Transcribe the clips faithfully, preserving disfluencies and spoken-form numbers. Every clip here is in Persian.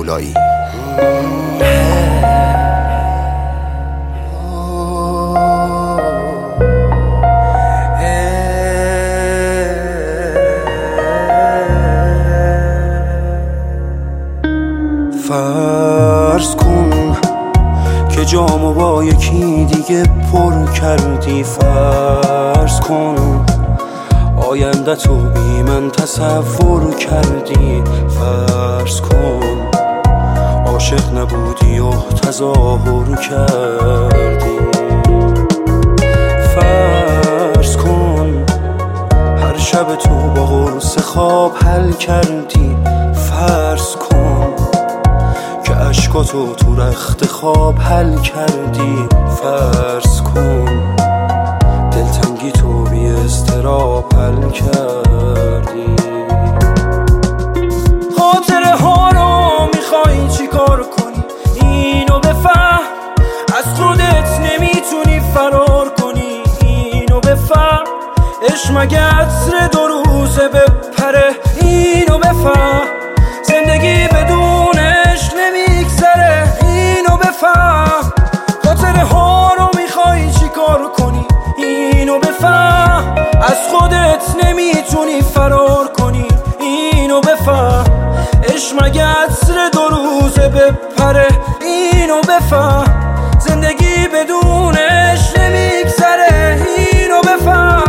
طلایی. فرض کن که جامو با یکی دیگه پر کردی، فرض کن آینده تو بی من تصور کردی، فرض کن عاشق نبودی و تظاهر کردی، فرض کن هر شب تو با قرص خواب حل کردی، فرض کن که عشقاتو تو رخت خواب حل کردی، فرض کن دلتنگی تو بی اضطراب حل کردی. خاطره ها رو میخوای چی کار کنی؟ اینو بفهم از خودت نمیتونی فرار کنی، اینو بفهم عشق مگه عطر دو روزه بپره، اینو بفهم زندگی بدون عشق نمیگذره، اینو بفهم خاطره ها رو میخوای چی کار کنی؟ اینو بفهم از خودت نمیتونی فرار کنی، اینو بفهم عشق مگه عطر دو روزه بپره، اینو بفهم زندگی بدون عشق نمیگذره، اینو بفهم.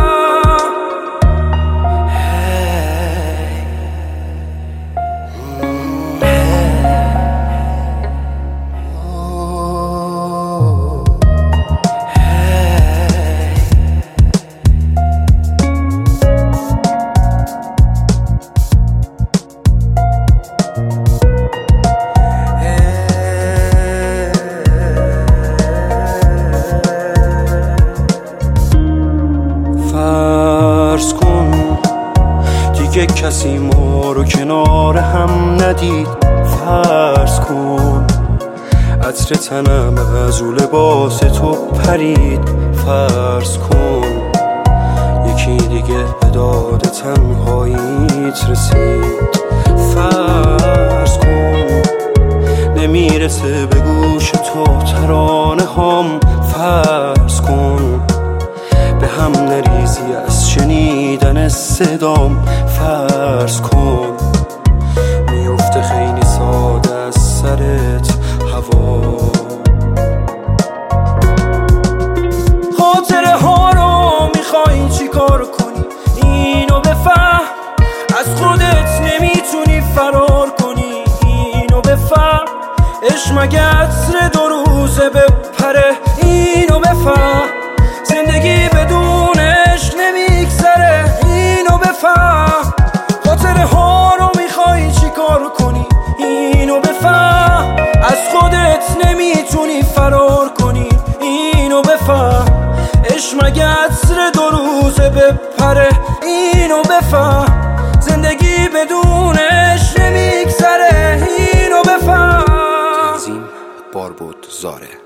فرض کن دیگه کسی ما رو کنار هم ندید، فرض کن عطر تنم از او لباس تو پرید، فرض کن یکی دیگه به داد تنهاییت رسید، فرض کن نمیرسه به گوش تو ترانه هم، فرض کن به هم نریزی از شنیدن صدام، فرض کن میفته خیلی ساده از سرت هوا. خاطره ها رو میخوای چی کار کنی؟ اینو بفهم از خودت نمیتونی فرار کنی، اینو بفهم عشق مگه عطر دو روزه بپره، اینو بفهم زندگی بدون عشق نمیگذره، اینو بفهم خاطره ها رو میخوای چی کار کنی؟ اینو بفهم از خودت نمیتونی فرار کنی، اینو بفهم عشق مگه عطر دو روزه بپره، اینو بفهم زندگی بدون عشق نمیگذره، اینو بفهم. تنظیم باربود زاره.